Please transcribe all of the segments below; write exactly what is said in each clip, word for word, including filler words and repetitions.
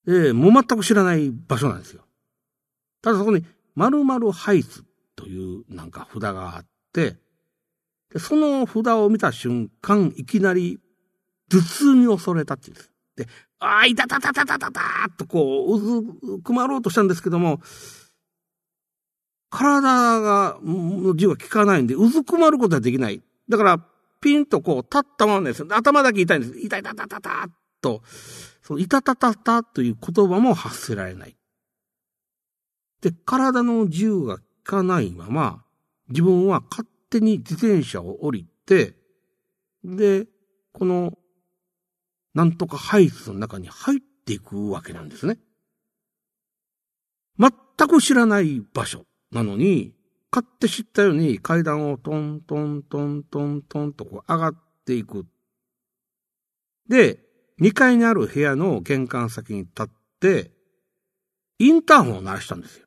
で、もう全く知らない場所なんですよ。ただそこに、〇〇ハイツというなんか札があって、でその札を見た瞬間、いきなり頭痛に襲われたっていうんです。で、ああ、いたたたたたたたーっとこう、うずくまろうとしたんですけども、体が、の字は効かないんで、うずくまることはできない。だから、ピンとこう、立ったままです。頭だけ痛いんです。痛いたたたたーっと、その、いたたたたという言葉も発せられない。で、体の自由が効かないまま、自分は勝手に自転車を降りて、で、この、なんとかハイツの中に入っていくわけなんですね。全く知らない場所なのに、勝手知ったように階段をトントントントントンとこう上がっていく。で、にかいにある部屋の玄関先に立って、インターホンを鳴らしたんですよ。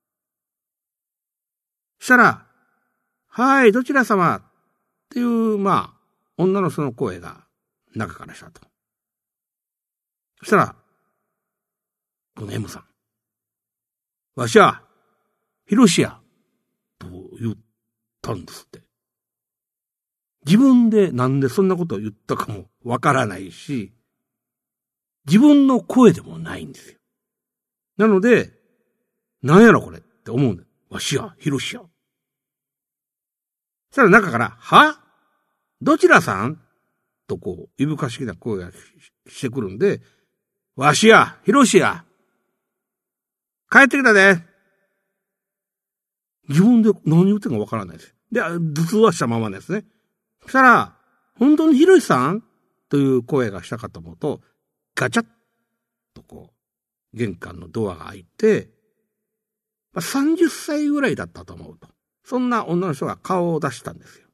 したら、はい、どちら様っていう、まあ、女の人の声が中からしたと。そしたら、この M さん。わしは、ヒロシや、と言ったんですって。自分でなんでそんなことを言ったかもわからないし、自分の声でもないんですよ。なので、なんやろこれって思うんだよ。わしや、ヒロシや。そしたら中から、はどちらさんとこう、いぶかしげな声がしてくるんで、わしや、ヒロシや。帰ってきたで。自分で何言ってんかわからないです。で、頭痛はしたままですね。そしたら、本当にヒロシさんという声がしたかと思うと、ガチャッとこう、玄関のドアが開いて、まあ、さんじゅっさいぐらいだったと思うと。そんな女の人が顔を出したんですよ。